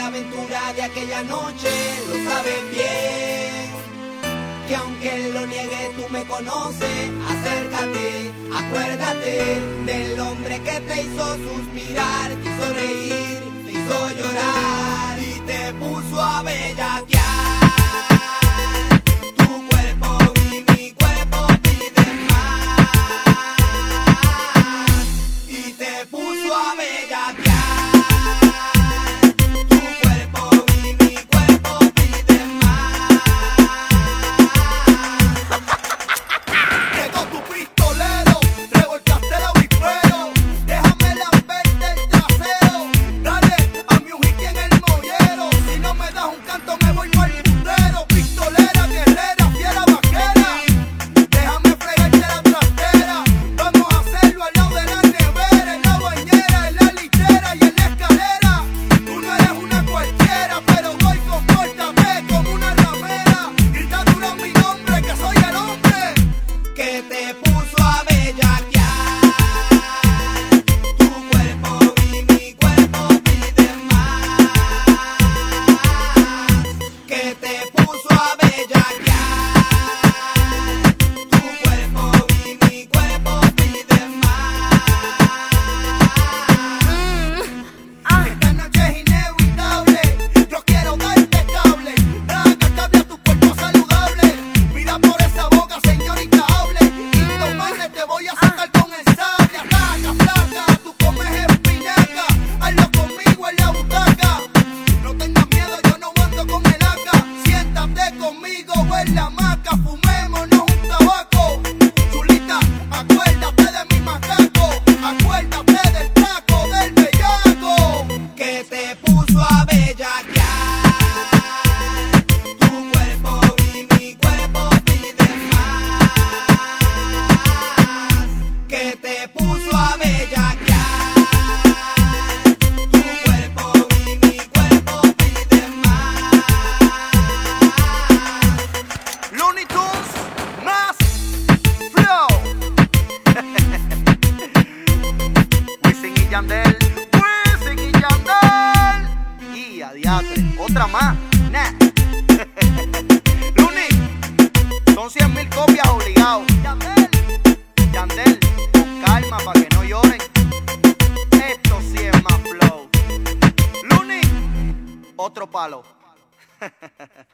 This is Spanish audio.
la aventura de aquella noche lo sabes bien. Que aunque lo niegue tú me conoces, acércate, acuérdate del hombre que te hizo suspirar, te hizo reír, te hizo llorar y te puso a bellaquear. Tu cuerpo y mi cuerpo piden más y te puso a bellaquear. Wisin y Yandel. Y adiatre, otra más. Nah. Luni, son 100,000 copias obligados. Yandel, con calma para que no lloren. Esto sí es más flow. Luni, otro palo.